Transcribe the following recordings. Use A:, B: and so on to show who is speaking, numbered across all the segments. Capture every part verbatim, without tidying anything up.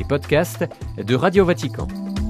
A: podcasts de Radio Vatican.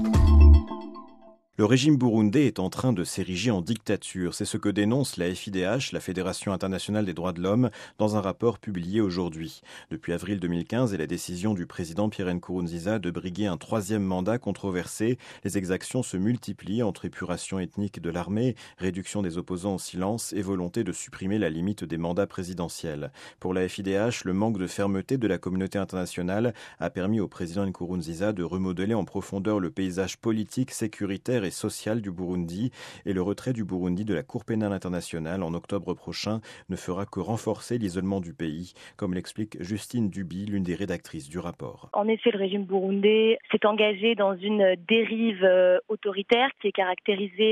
B: Le régime burundais est en train de s'ériger en dictature. C'est ce que dénonce la F I D H, la Fédération internationale des droits de l'homme, dans un rapport publié aujourd'hui. Depuis avril deux mille quinze et la décision du président Pierre Nkurunziza de briguer un troisième mandat controversé, les exactions se multiplient entre épuration ethnique de l'armée, réduction des opposants au silence et volonté de supprimer la limite des mandats présidentiels. Pour la F I D H, le manque de fermeté de la communauté internationale a permis au président Nkurunziza de remodeler en profondeur le paysage politique, sécuritaire et social du Burundi, et le retrait du Burundi de la Cour pénale internationale en octobre prochain ne fera que renforcer l'isolement du pays, comme l'explique Justine Duby, l'une des rédactrices du rapport.
C: En effet, le régime burundais s'est engagé dans une dérive autoritaire qui est caractérisée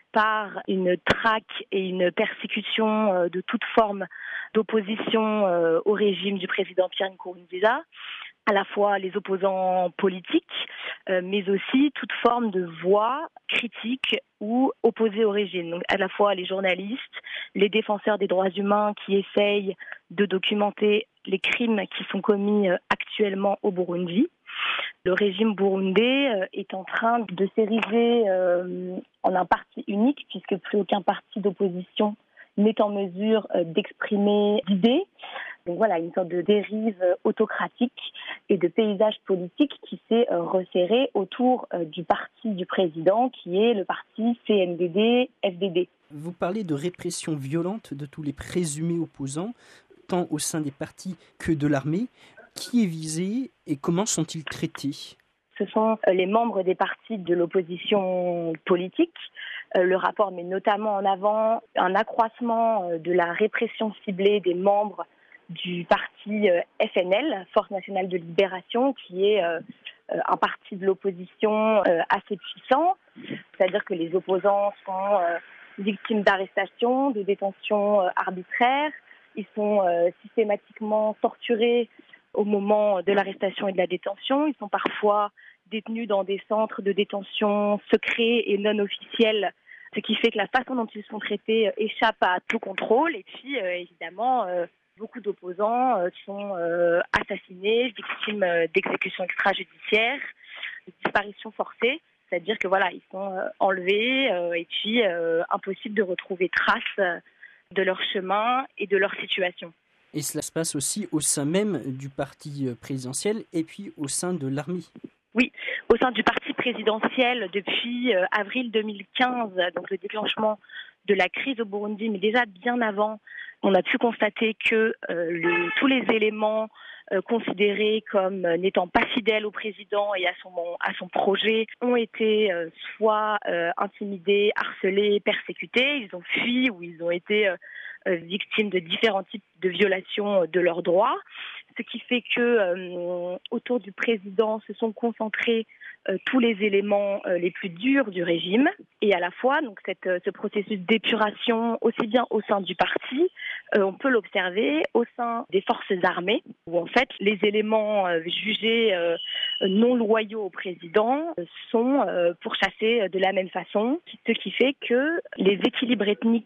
C: par une traque et une persécution de toute forme d'opposition au régime du président Pierre Nkurunziza, à la fois les opposants politiques, euh, mais aussi toute forme de voix critique ou opposée au régime. Donc à la fois les journalistes, les défenseurs des droits humains qui essayent de documenter les crimes qui sont commis actuellement au Burundi. Le régime burundais est en train de s'ériger euh, en un parti unique, puisque plus aucun parti d'opposition n'est en mesure d'exprimer d'idées. Donc voilà, une sorte de dérive autocratique et de paysage politique qui s'est resserré autour du parti du président, qui est le parti C N D D F D D.
D: Vous parlez de répression violente de tous les présumés opposants, tant au sein des partis que de l'armée. Qui est visé et comment sont-ils traités ?
C: Ce sont les membres des partis de l'opposition politique. Le rapport met notamment en avant un accroissement de la répression ciblée des membres du parti F N L, Force nationale de libération, qui est un parti de l'opposition assez puissant. C'est-à-dire que les opposants sont victimes d'arrestations, de détentions arbitraires. Ils sont systématiquement torturés au moment de l'arrestation et de la détention. Ils sont parfois détenus dans des centres de détention secrets et non officiels, ce qui fait que la façon dont ils sont traités échappe à tout contrôle. Et puis, euh, évidemment, euh, beaucoup d'opposants euh, sont euh, assassinés, victimes euh, d'exécutions extrajudiciaires, de disparitions forcées. C'est-à-dire que voilà, ils sont euh, enlevés euh, et puis euh, impossible de retrouver trace euh, de leur chemin et de leur situation.
D: Et cela se passe aussi au sein même du parti présidentiel et puis au sein de l'armée.
C: Oui, au sein du parti présidentiel depuis euh, avril deux mille quinze, donc le déclenchement de la crise au Burundi, mais déjà bien avant, on a pu constater que euh, le, tous les éléments euh, considérés comme euh, n'étant pas fidèles au président et à son, à son projet ont été euh, soit euh, intimidés, harcelés, persécutés, ils ont fui ou ils ont été euh, euh, victimes de différents types de violations de leurs droits. Ce qui fait que euh, autour du président se sont concentrés euh, tous les éléments euh, les plus durs du régime, et à la fois donc cette, ce processus d'épuration aussi bien au sein du parti, euh, on peut l'observer au sein des forces armées, où en fait les éléments euh, jugés euh, non loyaux au président euh, sont euh, pourchassés de la même façon, ce qui fait que les équilibres ethniques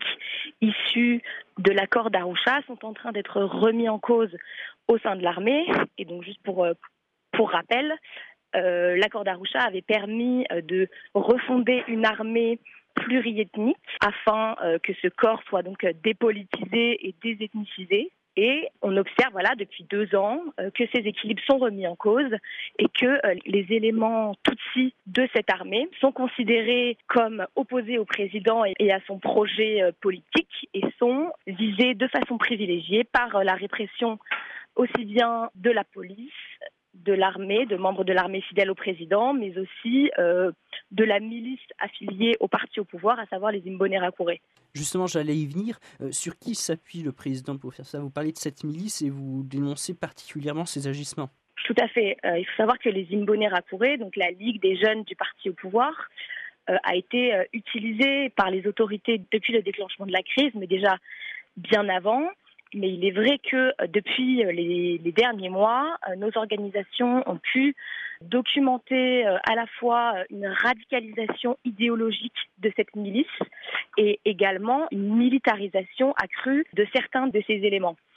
C: issus de l'accord d'Arusha sont en train d'être remis en cause au sein de l'armée. Et donc juste pour, pour rappel, euh, l'accord d'Arusha avait permis de refonder une armée pluriethnique afin euh, que ce corps soit donc dépolitisé et désethnicisé. Et on observe voilà, depuis deux ans euh, que ces équilibres sont remis en cause et que euh, les éléments tutsis de cette armée sont considérés comme opposés au président et, et à son projet euh, politique et sont visés de façon privilégiée par euh, la répression aussi bien de la police, de l'armée, de membres de l'armée fidèles au président, mais aussi euh, de la milice affiliée au parti au pouvoir, à savoir les Imbonerakure.
D: Justement, j'allais y venir. Euh, sur qui s'appuie le président pour faire ça ? Vous parlez de cette milice et vous dénoncez particulièrement ses agissements.
C: Tout à fait. Euh, il faut savoir que les Imbonerakure, donc la Ligue des jeunes du parti au pouvoir, euh, a été euh, utilisée par les autorités depuis le déclenchement de la crise, mais déjà bien avant. Mais il est vrai que depuis les, les derniers mois, nos organisations ont pu documenter à la fois une radicalisation idéologique de cette milice et également une militarisation accrue de certains de ces éléments.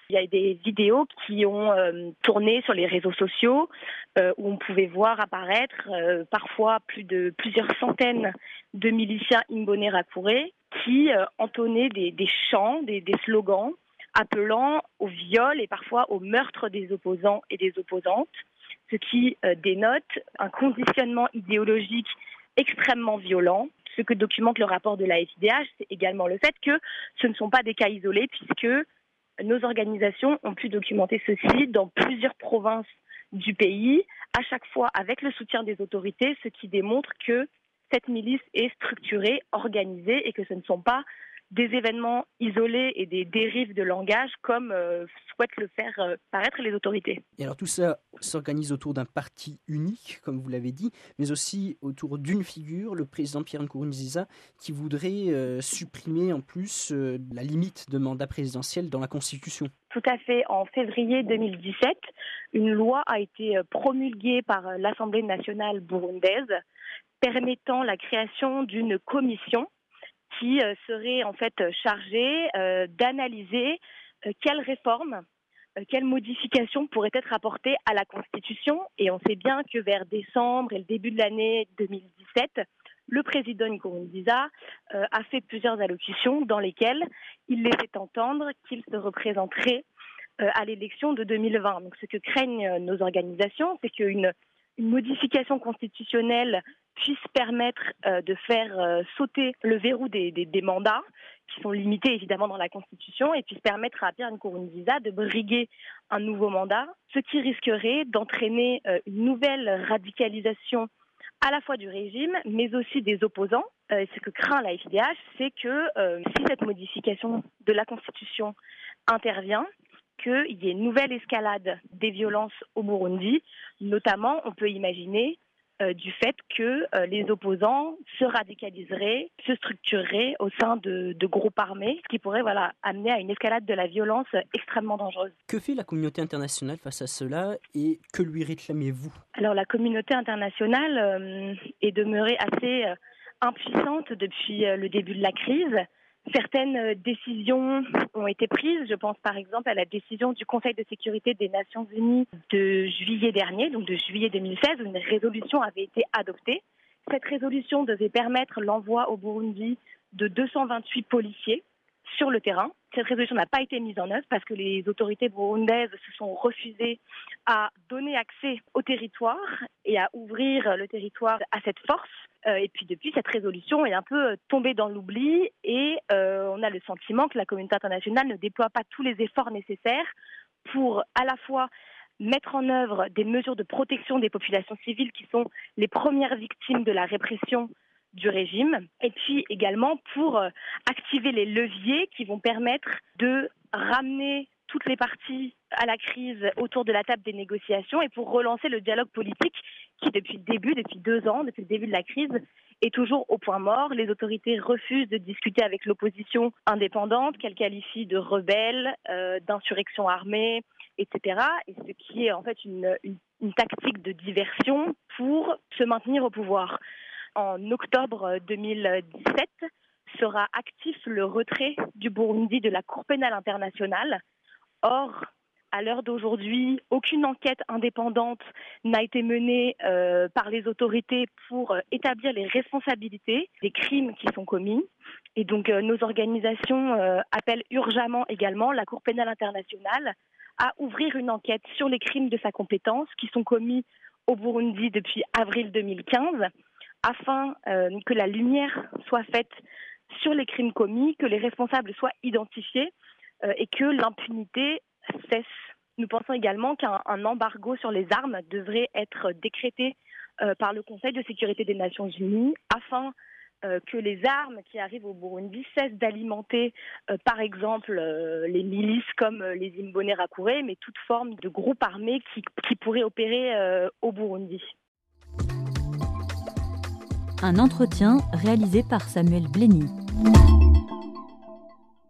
C: Il y a des vidéos qui ont euh, tourné sur les réseaux sociaux euh, où on pouvait voir apparaître euh, parfois plus de plusieurs centaines de miliciens Imbonerakure qui euh, entonnaient des, des chants, des, des slogans appelant au viol et parfois au meurtre des opposants et des opposantes, ce qui euh, dénote un conditionnement idéologique extrêmement violent. Ce que documente le rapport de la F I D H, c'est également le fait que ce ne sont pas des cas isolés puisque nos organisations ont pu documenter ceci dans plusieurs provinces du pays, à chaque fois avec le soutien des autorités, ce qui démontre que cette milice est structurée, organisée et que ce ne sont pas des événements isolés et des dérives de langage comme euh, souhaitent le faire euh, paraître les autorités.
D: Et alors tout ça s'organise autour d'un parti unique, comme vous l'avez dit, mais aussi autour d'une figure, le président Pierre Nkurunziza, qui voudrait euh, supprimer en plus euh, la limite de mandat présidentiel dans la Constitution.
C: Tout à fait. En février deux mille dix-sept, une loi a été promulguée par l'Assemblée nationale burundaise permettant la création d'une commission qui euh, serait en fait chargé euh, d'analyser euh, quelles réformes, euh, quelles modifications pourraient être apportées à la Constitution. Et on sait bien que vers décembre et le début de l'année deux mille dix-sept, le président Nkurunziza euh, a fait plusieurs allocutions dans lesquelles il laissait entendre qu'il se représenterait euh, à l'élection de deux mille vingt. Donc ce que craignent nos organisations, c'est qu'une une modification constitutionnelle puisse permettre euh, de faire euh, sauter le verrou des, des, des mandats, qui sont limités évidemment dans la Constitution, et puisse permettre à Pierre Nkurunziza de briguer un nouveau mandat, ce qui risquerait d'entraîner euh, une nouvelle radicalisation à la fois du régime, mais aussi des opposants. Euh, ce que craint la F I D H, c'est que euh, si cette modification de la Constitution intervient, qu'il y ait une nouvelle escalade des violences au Burundi. Notamment, on peut imaginer euh, du fait que euh, les opposants se radicaliseraient, se structureraient au sein de, de groupes armés, ce qui pourrait voilà, amener à une escalade de la violence extrêmement dangereuse.
D: Que fait la communauté internationale face à cela et que lui réclamez-vous ?
C: Alors la communauté internationale euh, est demeurée assez euh, impuissante depuis euh, le début de la crise. Certaines décisions ont été prises. Je pense par exemple à la décision du Conseil de sécurité des Nations Unies de juillet dernier, donc de juillet deux mille seize, où une résolution avait été adoptée. Cette résolution devait permettre l'envoi au Burundi de deux cent vingt-huit policiers sur le terrain. Cette résolution n'a pas été mise en œuvre parce que les autorités burundaises se sont refusées à donner accès au territoire et à ouvrir le territoire à cette force. Euh, et puis depuis, cette résolution est un peu tombée dans l'oubli et euh, on a le sentiment que la communauté internationale ne déploie pas tous les efforts nécessaires pour à la fois mettre en œuvre des mesures de protection des populations civiles qui sont les premières victimes de la répression du régime, et puis également pour euh, activer les leviers qui vont permettre de ramener toutes les parties à la crise autour de la table des négociations et pour relancer le dialogue politique qui, depuis le début, depuis deux ans, depuis le début de la crise, est toujours au point mort. Les autorités refusent de discuter avec l'opposition indépendante, qu'elles qualifient de rebelle, euh, d'insurrection armée, et cetera. Et ce qui est en fait une, une, une tactique de diversion pour se maintenir au pouvoir. En octobre deux mille dix-sept, sera actif le retrait du Burundi de la Cour pénale internationale. Or, à l'heure d'aujourd'hui, aucune enquête indépendante n'a été menée euh, par les autorités pour euh, établir les responsabilités des crimes qui sont commis. Et donc, euh, nos organisations euh, appellent urgemment également la Cour pénale internationale à ouvrir une enquête sur les crimes de sa compétence qui sont commis au Burundi depuis avril deux mille quinze, afin euh, que la lumière soit faite sur les crimes commis, que les responsables soient identifiés euh, et que l'impunité cesse. Nous pensons également qu'un un embargo sur les armes devrait être décrété euh, par le Conseil de sécurité des Nations Unies afin euh, que les armes qui arrivent au Burundi cessent d'alimenter, euh, par exemple, euh, les milices comme euh, les Imbonerakure, mais toute forme de groupe armé qui, qui pourrait opérer euh, au Burundi.
E: Un entretien réalisé par Samuel Blény.